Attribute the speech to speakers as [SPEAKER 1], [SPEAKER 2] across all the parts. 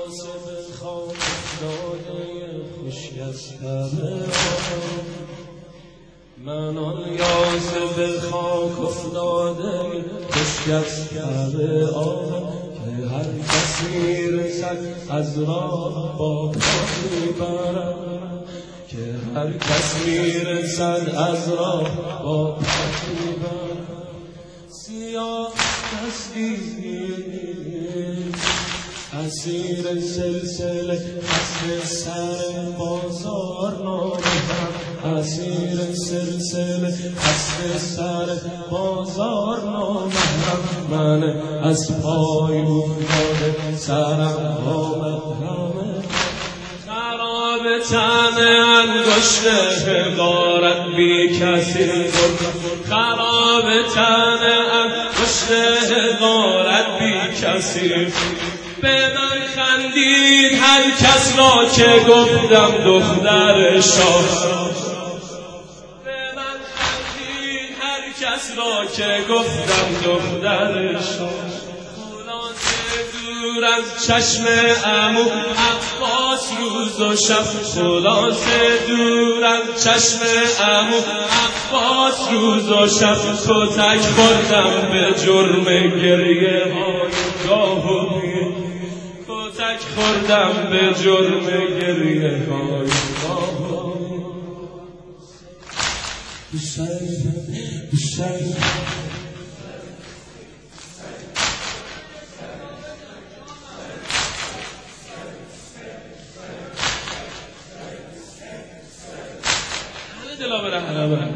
[SPEAKER 1] یاسب خاک افتاده خشک از همه من آن یاسب خاک افتاده خشک از همه که هر کس میرسد از راه با پا میبرم که هر کس میرسد از راه با پا میبرم سیاه تصویر اسیر سلسله حسب سر بازار نامهم اسیر سلسله حسب سر بازار نامهم من از پای افتاده سرم آمد خراب تن انگشت حقارت بی کسی خراب تن انگشت حقارت بی کسی به من خندید هر کس را که گفتم دختر شاه به من خندید هر کس را که گفتم دختر شاه خلاصه دور از چشم عمو عباس روز و شب خلاصه دور از چشم عمو عباس روز و شب کتک خوردم به جرم گریه های گاه و کتک خوردم به جرم گریه های حسین دلا بره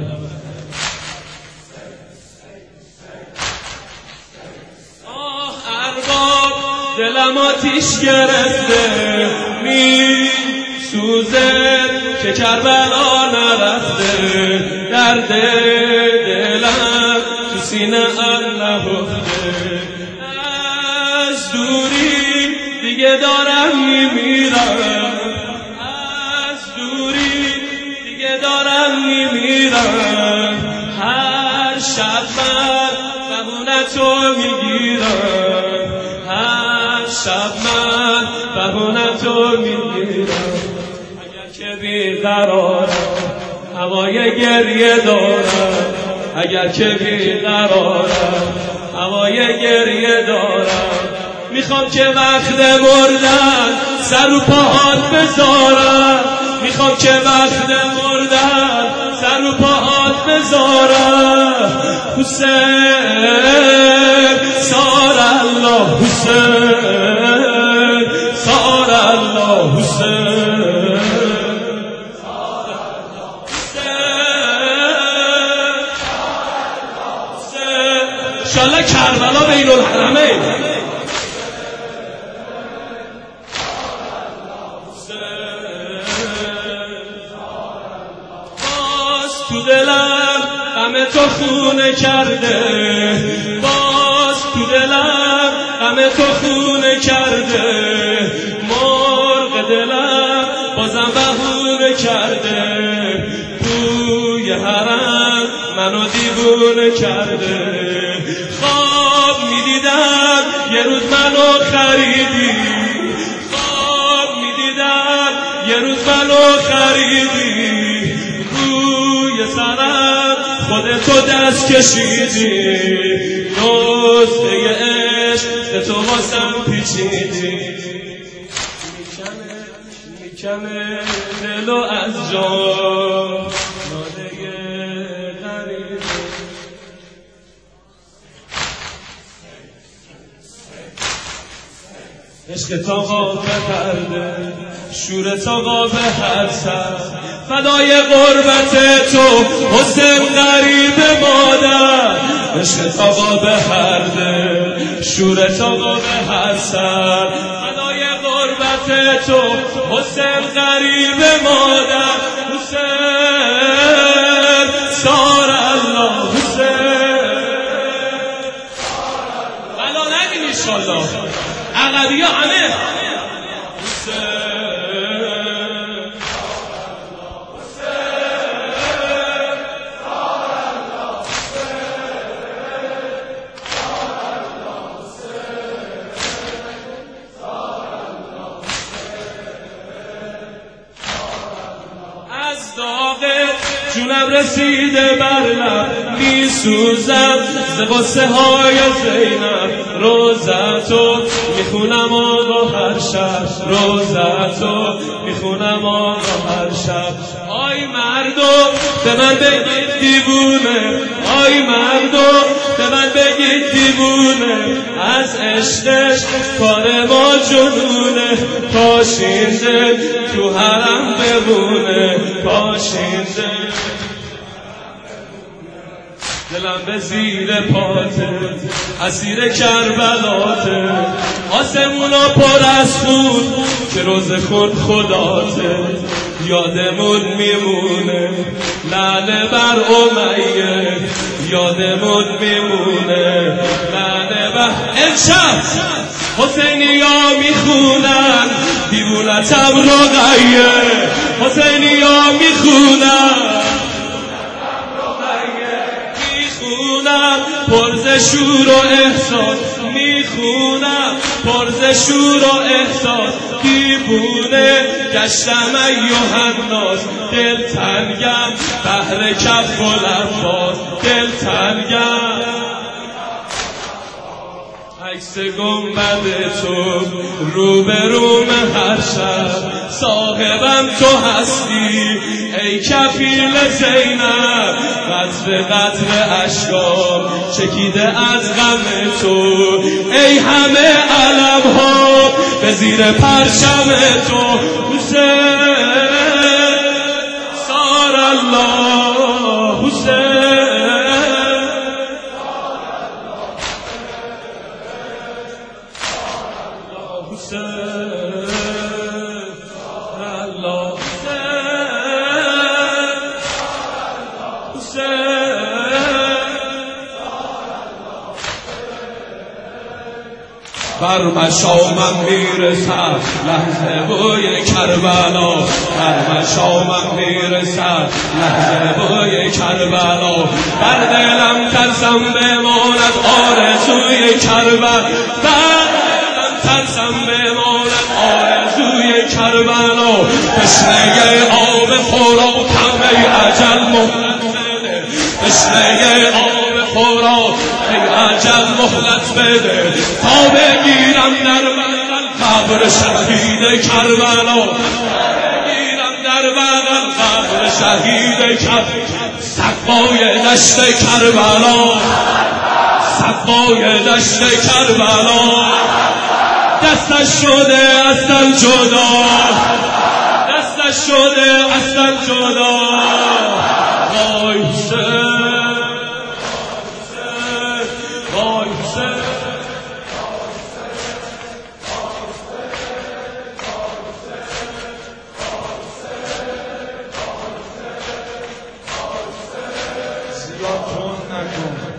[SPEAKER 1] ارباب دلم آتیش گرفته می سوزه که کربلا نرفته درد دلم تو سینه نهفته از دوری دیگه دارم میمیرم از دوری دیگه دارم میمیرم هر شب من بهونتو میگیرم هر شب من بهونتو میگیرم اگر که بیقرارم هوای گریه دارم اگر که بیقرارم هوای گریه دارم میخوام که وقت مردن سر و پاهات بذارم میخوام که وقت مردن سر و پاهات بذارم حسین سار الله حسین سار الله حسین انشالله کربلا بین الحرمین تو دلم غم تو خونه کرده باز تو دلم غم تو خونه کرده مرغ دلم بازم بهونه کرده بوی حرم منو دیوونه کرده خواب میدیدم یه روز منو خریدی خواب میدیدم یه روز منو خریدی سرم خودتو دست کشیدی نسخه عشق تو واسم پیچیدی میکنه دلو از جان ناله غریب عشق تا قاب پرده شور تا قاب هر سر فدای غربت تو حسین غریب مادر عشق تا قاب هر دل شور تا قاب هر سر فدای غربت تو حسین غریب مادر حسین سار الله حسین بلا نگین انشالله عقبی ها همه جونم رسیده بر لب میسوزم ز غصه های زینب روزتو میخونم آقا هر شب روزتو میخونم آقا هر شب آی مردم به من بگید دیوونه آی مردم به من بگید دیوونه از عشقش کار ما جنونه پاشینده تو حرم بمونه پاشینده دلم به زیر پاته اسیر کربلاته آسمونا پر از خون که روز خود خداته یادمون میمونه لعنه بر امیه یادمون میمونه لعنه بر امشب حسینیا میخونن دیوونتم رقیه حسینیا میخونن پرز شور و احساس میخونم پرز شور و احساس دیوونه گشتم ایوهالناس دل تنگم بهر کف و لباس دل تنگم عکس گنبد تو روبروم هر شب صاحبم تو هستی ای کفیل زینب قطره قطره اشکام چکیده از غم تو ای همه علم ها به زیر پرچم تو حسین سار الله حسین بر مشامم میرسد لحظه بوی کربلا بر مشامم میرسد لحظه بوی کربلا بر دلم ترسم بماند آرزوی کربلا بر دلم ترسم بماند آرزوی کربلا تشنه آب خوراک ای اجل مهلت بده تشنه آب خوراک ای اجل مهلت بده تا بگیرم در بغل قبر شهید کربلا بگیرم در بغل قبر شهید کربلا صفای دشت کربلا صفای دشت کربلا دستش شده اصلا جدا دستش شده اصلا جدا وای حسین وای حسین زیاد تند نکن